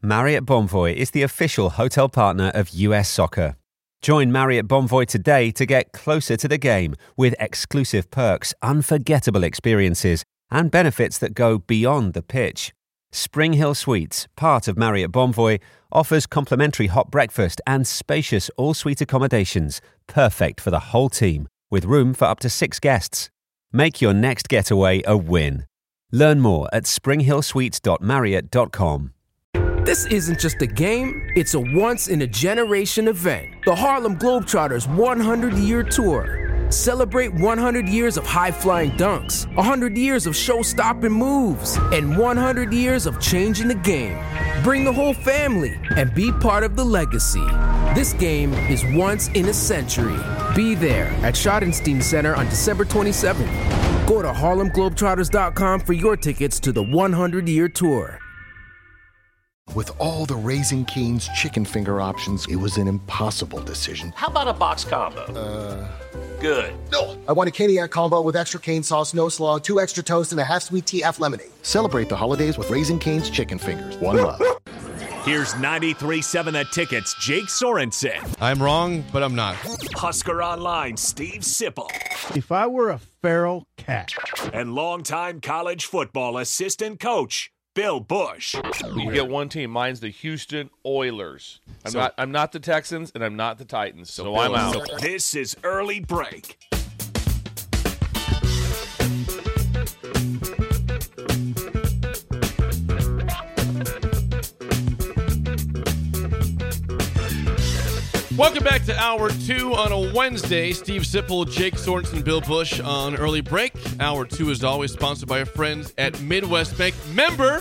Marriott Bonvoy is the official hotel partner of US Soccer. Join Marriott Bonvoy today to get closer to the game with exclusive perks, unforgettable experiences, and benefits that go beyond the pitch. Spring Hill Suites, part of Marriott Bonvoy, offers complimentary hot breakfast and spacious all-suite accommodations, perfect for the whole team, with room for up to 6 guests. Make your next getaway a win. Learn more at springhillsuites.marriott.com. This isn't just a game, it's a once-in-a-generation event. The Harlem Globetrotters 100-year tour. Celebrate 100 years of high-flying dunks, 100 years of show-stopping moves, and 100 years of changing the game. Bring the whole family and be part of the legacy. This game is once in a century. Be there at Schottenstein Center on December 27th. Go to HarlemGlobetrotters.com for your tickets to the 100-year tour. With all the Raising Cane's chicken finger options, it was an impossible decision. How about a box combo? Good. No! I want a Caniac combo with extra cane sauce, no slaw, 2 extra toast, and a half sweet tea, half lemonade. Celebrate the holidays with Raising Cane's chicken fingers. One love. Here's 93.7 The Ticket's Jake Sorensen. I'm wrong, but I'm not. Husker Online, Steve Sipple. If I were a feral cat. And longtime college football assistant coach, Bill Bush. You get one team. Mine's the Houston Oilers. I'm not the Texans, and I'm not the Titans, so I'm out. This is Early Break. Welcome back to Hour 2 on a Wednesday. Steve Sipple, Jake Sorensen, Bill Bush on Early Break. Hour 2 is always sponsored by our friends at Midwest Bank. Member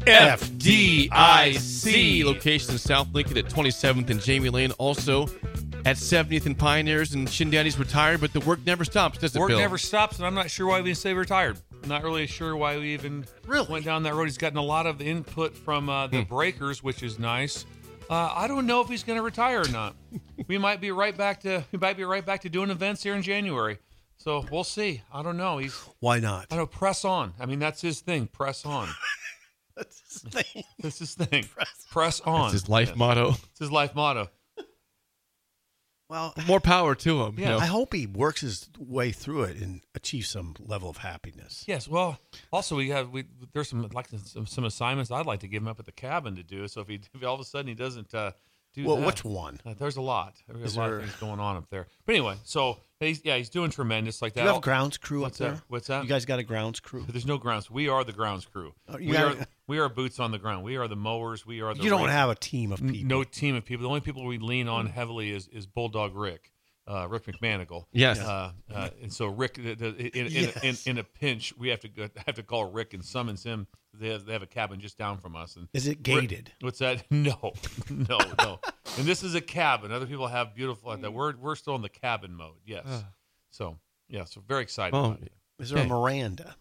FDIC. Location in South Lincoln at 27th and Jamie Lane. Also at 70th and Pioneers. And Shin Daddy's retired, but the work never stops, does it, Bill? Work never stops, and I'm not sure why we say retired. I'm not really sure why we even went down that road. He's gotten a lot of input from the Breakers, which is nice. I don't know if he's going to retire or not. We might be right back to doing events here in January. So we'll see. I don't know. Why not? I know. Press on. I mean, that's his thing. Press on. That's his thing. That's his thing. Press on. That's his life motto. It's his life motto. Well, more power to him. Yeah. You know? I hope he works his way through it and achieves some level of happiness. Yes. Well, also there's some assignments I'd like to give him up at the cabin to do. So if all of a sudden he doesn't do well, that, which one? There's a lot. There's a lot of things going on up there. But anyway, so he's doing tremendous like that. Do you have a grounds crew up there? What's that? You guys got a grounds crew? There's no grounds. We are the grounds crew. We are boots on the ground. We are the mowers. We are the. You don't have a team of people. No team of people. The only people we lean on heavily is Bulldog Rick. Rick McManigal. Yes. And so Rick, in a pinch, we have to call Rick and summons him. They have a cabin just down from us. And is it gated? What's that? No. And this is a cabin. Other people have beautiful like that. We're still in the cabin mode. Yes. So very excited about it. Is there a Miranda?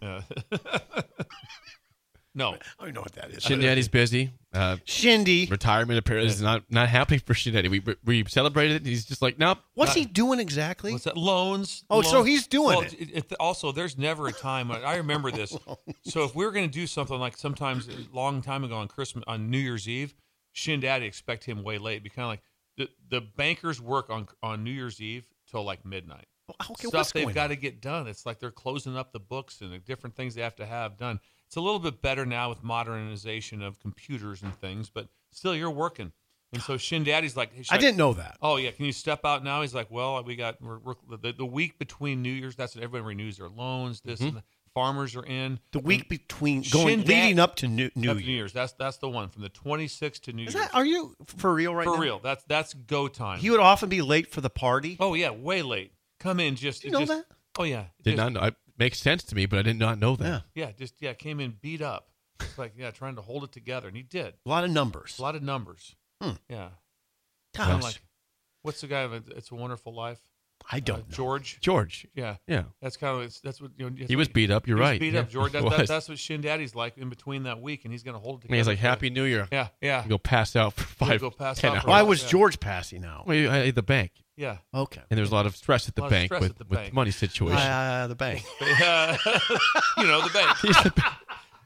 No. I don't know what that is. Shindy's busy. Shindy. Retirement apparently is not happening for Shindy. We celebrated it, and he's just like, nope. What's he doing exactly? What's that? Loans. Oh, so he's doing it. Also, there's never a time. I remember this. So if we were going to do something like sometimes a long time ago on New Year's Eve, Shin Daddy expect him way late. It'd be kind of like the bankers work on New Year's Eve till like midnight. Okay, Stuff they've got to get done. It's like they're closing up the books and the different things they have to have done. It's a little bit better now with modernization of computers and things, but still you're working. And so Shin Daddy's like, I didn't know that. Oh yeah, can you step out now? He's like, well, we're the week between New Year's. That's when everybody renews their loans. This and the farmers are in. The week between leading up to New Year's. That's the one from the 26th to New Year's. Are you for real right now? For real. That's go time. He would often be late for the party. Oh yeah, way late. Come in just. Did you know that? Oh yeah. Did not know. It makes sense to me, but I did not know that. Yeah. Came in beat up. It's like trying to hold it together, and he did. A lot of numbers. Yeah. Gosh. Like, what's the guy? It's a Wonderful Life. I don't know. George. Yeah. That's kind of that's what he was beat up. You're right. Beat up, George. That's what Shin Daddy's like in between that week, and he's going to hold it together. And he's like, Happy New Year. Yeah. You go pass out for 10 hours. Why was George passing out? Well, at the bank. Yeah. Okay. And there's a lot of stress at the bank with the money situation. The bank. You know, the bank.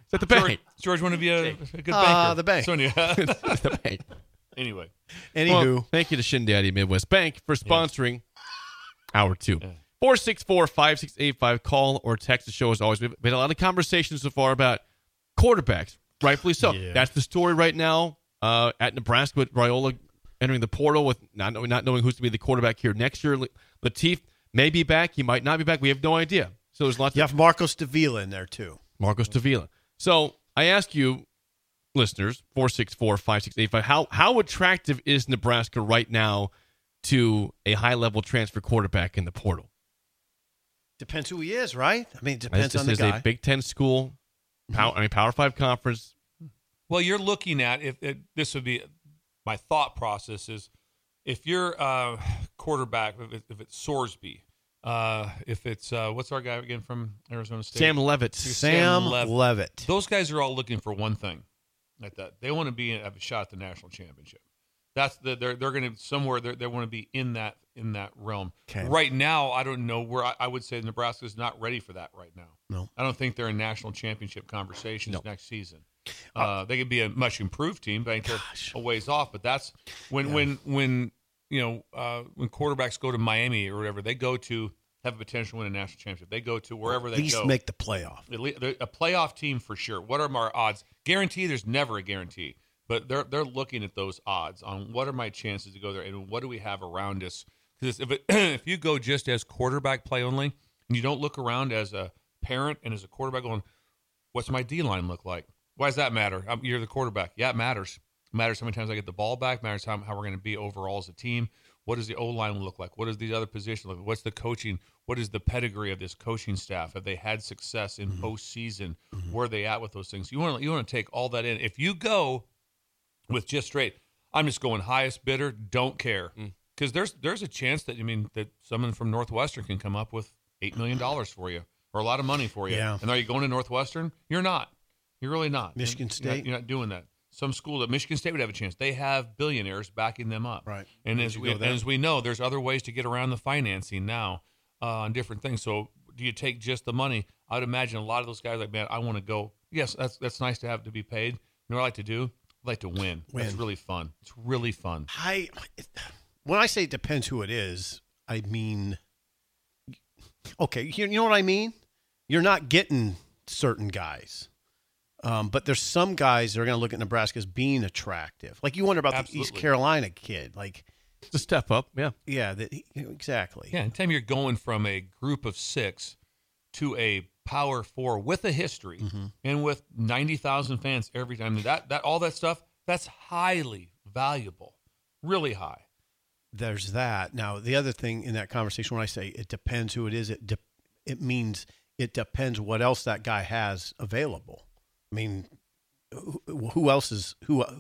It's at the bank. George want to be a good banker. The bank. It's the bank. Anyway. Anywho. Well, thank you to Shin Daddy Midwest Bank for sponsoring Hour 2. 464-5685. Call or text the show as always. We've had a lot of conversations so far about quarterbacks, rightfully so. Yeah. That's the story right now at Nebraska with Raiola entering the portal with not knowing who's to be the quarterback here next year. Lateef may be back. He might not be back. We have no idea. So there's lots You have Marcos Davila in there, too. Marcos Davila. So I ask you, listeners, 464-5685, how attractive is Nebraska right now to a high-level transfer quarterback in the portal? Depends who he is, right? I mean, it depends on the This guy. is a Big Ten school, Power 5 conference. Well, you're looking at, if this would be my thought process is, if you're a quarterback, if it's Sorsby, if it's, what's our guy again from Arizona State? Sam Levitt. Sam Levitt. Those guys are all looking for one thing like that. They want to have a shot at the national championship. They're going to somewhere they want to be in that realm. Okay. Right now, I don't know where I would say Nebraska is not ready for that right now. No. I don't think they're in national championship conversations next season. They could be a much improved team, but I think they're a ways off. But that's when quarterbacks go to Miami or whatever, they go to have a potential to win a national championship. They go to wherever they go. At least make the playoff. A playoff team for sure. What are my odds? Guarantee? There's never a guarantee. But they're looking at those odds on what are my chances to go there and what do we have around us. Because if you go just as quarterback play only and you don't look around as a parent and as a quarterback going, what's my D-line look like? Why does that matter? You're the quarterback. Yeah, it matters. It matters how many times I get the ball back. It matters how we're going to be overall as a team. What does the O-line look like? What does these other positions look like? What's the coaching? What is the pedigree of this coaching staff? Have they had success in postseason? Where are they at with those things? You want to take all that in. If you go with just straight, I'm just going highest bidder, don't care. Because there's a chance that someone from Northwestern can come up with $8 million for you or a lot of money for you. Yeah. And are you going to Northwestern? You're not. You're really not. Michigan State? You're not doing that. Some school that Michigan State would have a chance. They have billionaires backing them up. Right. And as we know, there's other ways to get around the financing now on different things. So do you take just the money? I would imagine a lot of those guys are like, man, I want to go. Yes, that's nice to have to be paid. You know what I like to do? I like to win. That's really fun. It's really fun. When I say it depends who it is, I mean, okay, you know what I mean? You're not getting certain guys. But there's some guys that are going to look at Nebraska as being attractive. Like you wonder about the East Carolina kid. Like it's a step up, yeah. Yeah, exactly. Yeah, anytime you're going from a group of 6 to a Power 4 with a history and with 90,000 fans every time, that all that stuff, that's highly valuable, really high. There's that. Now, the other thing in that conversation when I say it depends who it is, it means it depends what else that guy has available. I mean, who else?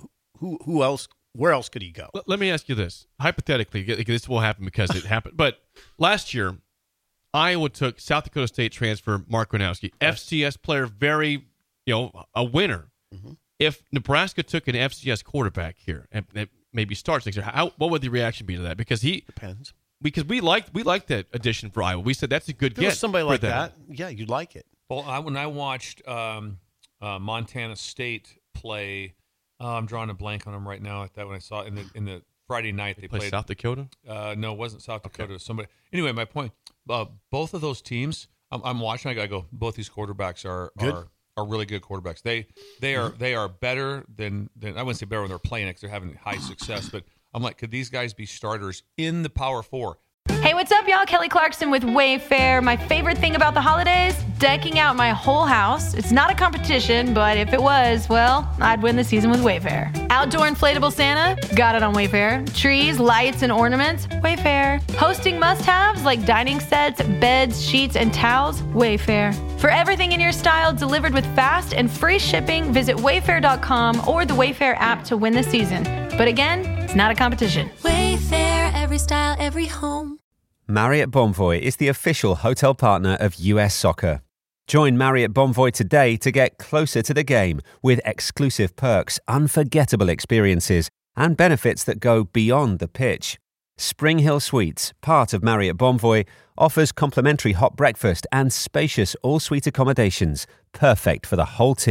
Where else could he go? Let me ask you this. Hypothetically, this will happen because it happened. But last year, Iowa took South Dakota State transfer Mark Gronowski, FCS player, very, a winner. If Nebraska took an FCS quarterback here and maybe starts next year, what would the reaction be to that? Because depends. Because we liked that addition for Iowa. We said that's a good get. Somebody like that. Yeah, you'd like it. Well, when I watched Montana State play, I'm drawing a blank on them right now. At that when I saw in the Friday night they played South Dakota. No, it wasn't South Dakota. Okay. Somebody. Anyway, my point. Both of those teams, I'm watching. I go. Both these quarterbacks are really good quarterbacks. They are better than I wouldn't say better when they're playing because they're having high success. But I'm like, could these guys be starters in the Power 4? Hey, what's up, y'all? Kelly Clarkson with Wayfair. My favorite thing about the holidays? Decking out my whole house. It's not a competition, but if it was, well, I'd win the season with Wayfair. Outdoor inflatable Santa? Got it on Wayfair. Trees, lights, and ornaments? Wayfair. Hosting must-haves like dining sets, beds, sheets, and towels? Wayfair. For everything in your style delivered with fast and free shipping, visit wayfair.com or the Wayfair app to win the season. But again, it's not a competition. Wayfair, every style, every home. Marriott Bonvoy is the official hotel partner of US Soccer. Join Marriott Bonvoy today to get closer to the game with exclusive perks, unforgettable experiences, and benefits that go beyond the pitch. Spring Hill Suites, part of Marriott Bonvoy, offers complimentary hot breakfast and spacious all-suite accommodations, perfect for the whole team.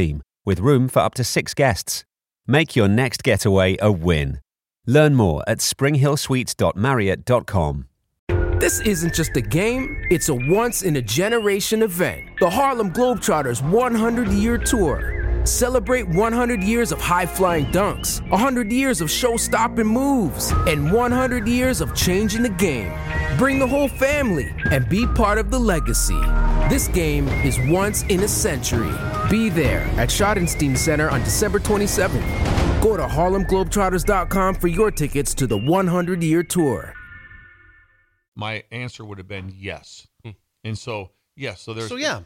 with room for up to 6 guests. Make your next getaway a win. Learn more at springhillsuites.marriott.com. This isn't just a game, it's a once-in-a-generation event. The Harlem Globetrotters 100-year tour. Celebrate 100 years of high-flying dunks, 100 years of show-stopping moves, and 100 years of changing the game. Bring the whole family and be part of the legacy. This game is once in a century. Be there at Schottenstein Center on December 27th. Go to HarlemGlobetrotters.com for your tickets to the 100-year tour. My answer would have been yes. And so, yes. So there's. So, yeah.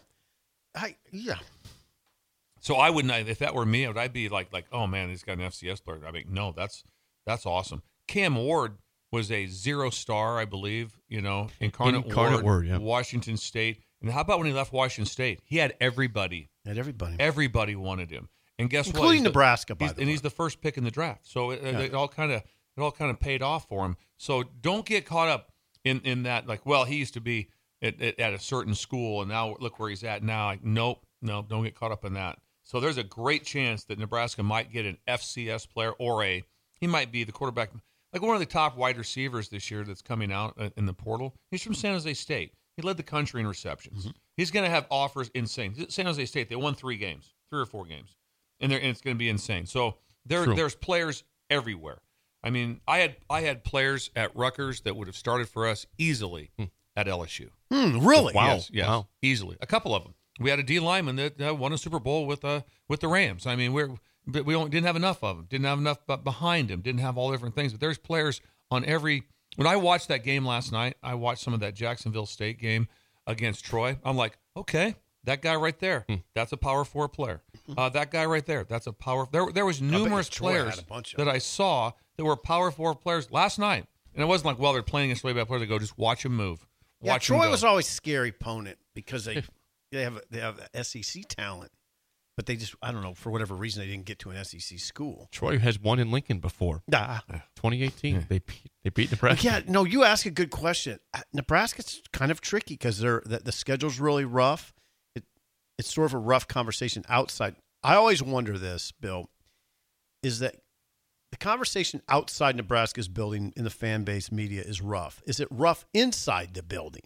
So I wouldn't, if that were me, would I be like, oh man, he's got an FCS player? I mean, no, that's awesome. Cam Ward was a 0-star, I believe, Incarnate Word, yeah. Washington State. And how about when he left Washington State? He had everybody. Everybody wanted him. And guess Including what? Including Nebraska, by the way. And he's the first pick in the draft. So it all kind of paid off for him. So don't get caught up in that, like, well, he used to be at a certain school, and now look where he's at now. Like, nope, don't get caught up in that. So there's a great chance that Nebraska might get an FCS player, or he might be the quarterback, like one of the top wide receivers this year that's coming out in the portal. He's from San Jose State. He led the country in receptions. Mm-hmm. He's going to have offers insane. San Jose State, they won 3 or 4 games, and it's going to be insane. So there's players everywhere. I mean, I had players at Rutgers that would have started for us easily at LSU. Really? Wow. Yes, wow. Easily. A couple of them. We had a D lineman that won a Super Bowl with the Rams. I mean, we didn't have enough of them. Didn't have enough behind him. Didn't have all different things. But there's players on every. When I watched that game last night, I watched some of that Jacksonville State game against Troy. I'm like, okay, that guy right there, that's a Power 4 player. That guy right there, that's a Power. There was numerous players that I saw that were Power 4 players last night, and it wasn't like, well, they're playing against way bad players. They go, just watch him move. Troy was always a scary opponent because they have SEC talent, but they just, I don't know, for whatever reason, they didn't get to an SEC school. Troy has won in Lincoln before. 2018, they beat Nebraska. Yeah, no, you ask a good question. Nebraska's kind of tricky because the schedule's really rough. It's sort of a rough conversation outside. I always wonder this, Bill, is that the conversation outside Nebraska's building in the fan base media is rough. Is it rough inside the building?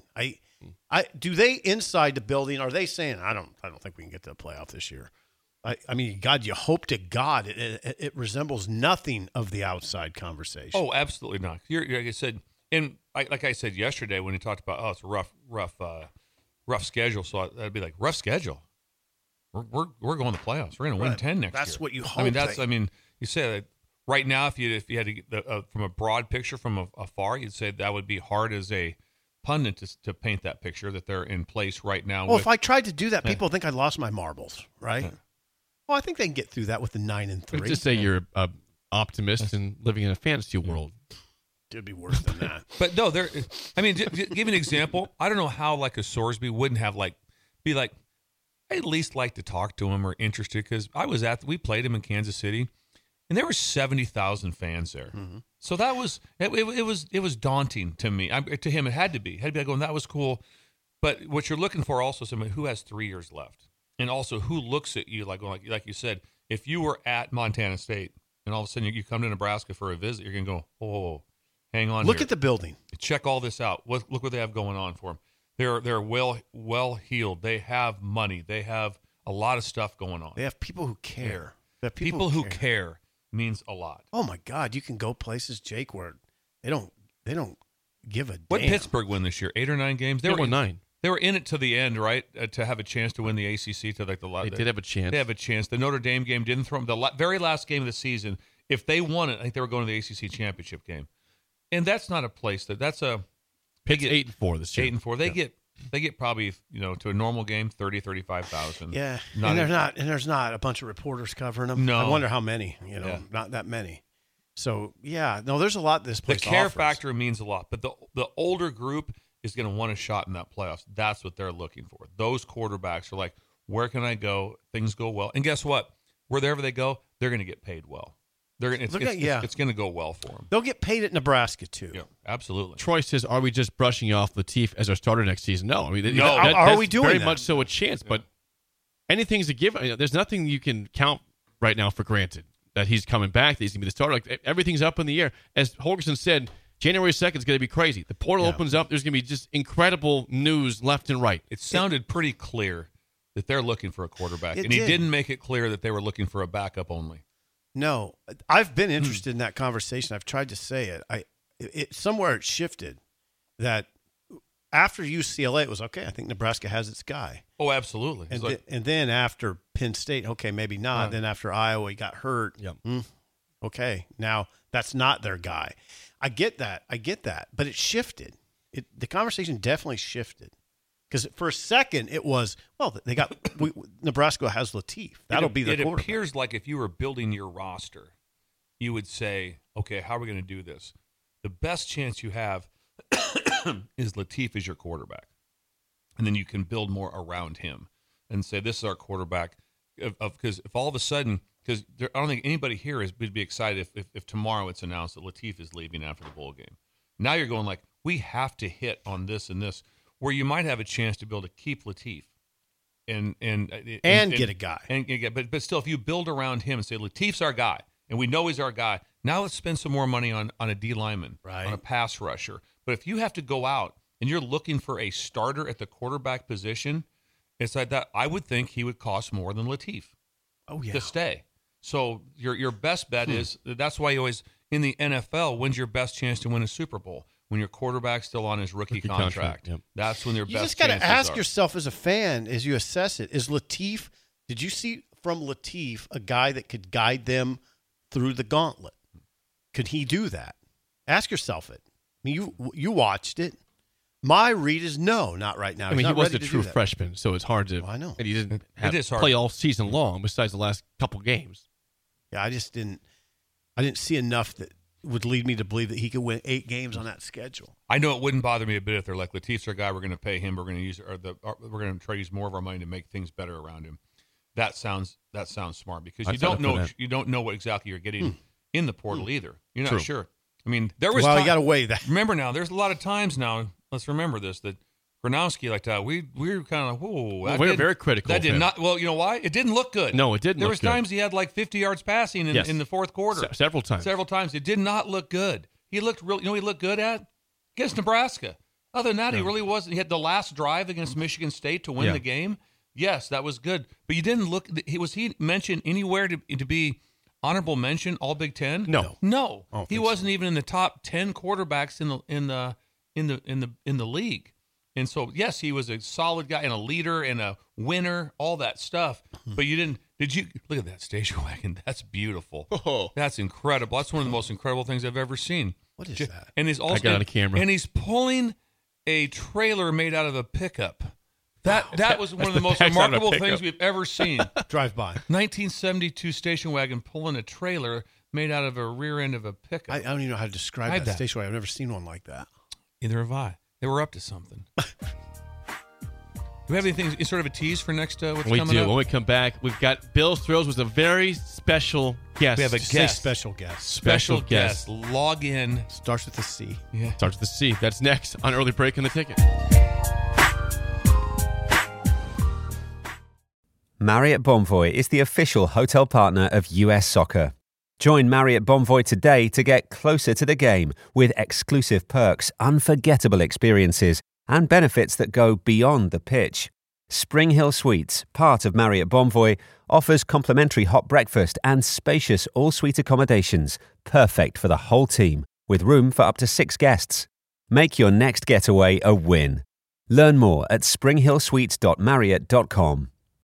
Do they inside the building? Are they saying I don't think we can get to the playoff this year? I mean, God, you hope to God it resembles nothing of the outside conversation. Oh, absolutely not. Like I said, and like I said yesterday when he talked about it's a rough schedule. So that'd be like rough schedule. We're going to the playoffs. We're going to win 10 next year. That's what you hope. You say that right now. If you had to get from a broad picture from afar, you'd say that would be hard as a pundit to paint that picture that they're in place right now. Well, if I tried to do that, people think I lost my marbles, right? Well, I think they can get through that with the 9-3. Just say you're an optimist and living in a fantasy world. It'd be worse than that. But no, give an example. I don't know how like a Sorsby wouldn't have be like, I at least like to talk to him or interested because we played him in Kansas City, and there were 70,000 fans there. Mm-hmm. So that was it was daunting to me. To him, it had to be like going, that was cool. But what you're looking for also somebody who has 3 years left. And also, who looks at you like you said, if you were at Montana State and all of a sudden you come to Nebraska for a visit, you're going to go, oh, hang on. Look at the building. Check all this out. Look what they have going on for them. They're well heeled. They have money. They have a lot of stuff going on. They have people who care. Yeah. People who care means a lot. Oh my God, you can go places, Jake, where they don't give a damn. What did Pittsburgh win this year? 8 or 9 games? They won 9. They were in it to the end, right? To have a chance to win the ACC. They did have a chance. They have a chance. The Notre Dame game didn't throw them. The very last game of the season, if they won it, I think they were going to the ACC championship game. And that's not a place that's a. Pitt's 8-4 this year. 8-4. They get probably to a normal game 30,000-35,000. Yeah, and there's not a bunch of reporters covering them. No, I wonder how many. Not that many. So there's a lot this place. The care offers. factor means a lot, but the older group is going to want a shot in that playoffs. That's what they're looking for. Those quarterbacks are like, where can I go? Things go well, and guess what? Wherever they go, they're going to get paid well. It's going to go well for them. They'll get paid at Nebraska too. Yeah, absolutely. Troy says, "Are we just brushing off Latif as our starter next season?" No, I mean, are we doing very that? much so a chance, but anything's a given. There's nothing you can count right now for granted that he's coming back, that he's going to be the starter. Like, everything's up in the air. As Holgorsen said, January 2nd is going to be crazy. The portal opens up. There's going to be just incredible news left and right. It sounded pretty clear that they're looking for a quarterback, and he didn't make it clear that they were looking for a backup only. No, I've been interested in that conversation. I've tried to say it. Somewhere it shifted that after UCLA, it was okay. I think Nebraska has its guy. Oh, absolutely. And then after Penn State, okay, maybe not. Then after Iowa, he got hurt. Okay, now that's not their guy. I get that, but it shifted. The conversation definitely shifted because for a second it was, well, they got Nebraska has Latif. That'll be the quarterback. It appears like if you were building your roster, you would say, okay, how are we going to do this? The best chance you have is Latif as your quarterback. And then you can build more around him and say, this is our quarterback. Because if all of a sudden, because I don't think anybody here would be excited if tomorrow it's announced that Latif is leaving after the bowl game. Now you're going like, we have to hit on this and this, where you might have a chance to be able to keep Latif and get a guy. But still, if you build around him and say, Latif's our guy, and we know he's our guy, now let's spend some more money on a D lineman, on a pass rusher. But if you have to go out and you're looking for a starter at the quarterback position, it's like that. I would think he would cost more than Latif to stay. So your best bet is that's why you always in the NFL, when's your best chance to win a Super Bowl? When your quarterback's still on his rookie contract. Yep. That's when your you best chances just got to ask are. yourself as a fan as you assess it. Is Latif? Did you see from Latif a guy that could guide them through the gauntlet? Could he do that? Ask yourself it. I mean, you watched it. My read is no, not right now. I mean, he was a true freshman, so it's hard to. Well, I know. And he didn't play all season long, besides the last couple games. Yeah, I didn't see enough that would lead me to believe that he could win 8 games on that schedule. I know it wouldn't bother me a bit if they're like, Latif's our guy. We're going to pay him. We're going to use we're going to try to use more of our money to make things better around him. That sounds smart because you don't know what exactly you're getting in the portal either. You're not sure. I mean, there was. Well, you got to weigh that. Remember now, there's a lot of times now. Let's remember this that Gronowski like that. We were kind of whoa. We were very critical. That did not. Well, you know why? It didn't look good. No, it didn't. There was times he had like 50 yards passing in the fourth quarter. Several times. It did not look good. He looked real. You know, what he looked good at against Nebraska. Other than that, he really wasn't. He had the last drive against Michigan State to win the game. Yes, that was good. But you didn't look. Was he mentioned anywhere to be honorable mention All Big Ten? No. He wasn't even in the top 10 quarterbacks in the league. And so, yes, he was a solid guy and a leader and a winner, all that stuff. But you didn't. Did you look at that station wagon? That's beautiful. Oh, that's incredible. That's one of the most incredible things I've ever seen. What is that? And he's also I got on camera. And he's pulling a trailer made out of a pickup. That was one of the most remarkable things we've ever seen. Drive by. 1972 station wagon pulling a trailer made out of a rear end of a pickup. I don't even know how to describe that station wagon. I've never seen one like that. Neither have I. They were up to something. Do we have anything, sort of a tease for next what's coming up? We do. When we come back, we've got Bill's Thrills was a very special guest. We have a guest. Special guest. Special guest. Log in. Starts with a C. Yeah. Starts with a C. That's next on Early Break in the Ticket. Marriott Bonvoy is the official hotel partner of US Soccer. Join Marriott Bonvoy today to get closer to the game with exclusive perks, unforgettable experiences, and benefits that go beyond the pitch. Spring Hill Suites, part of Marriott Bonvoy, offers complimentary hot breakfast and spacious all-suite accommodations, perfect for the whole team, with room for up to 6 guests. Make your next getaway a win. Learn more at springhillsuites.marriott.com.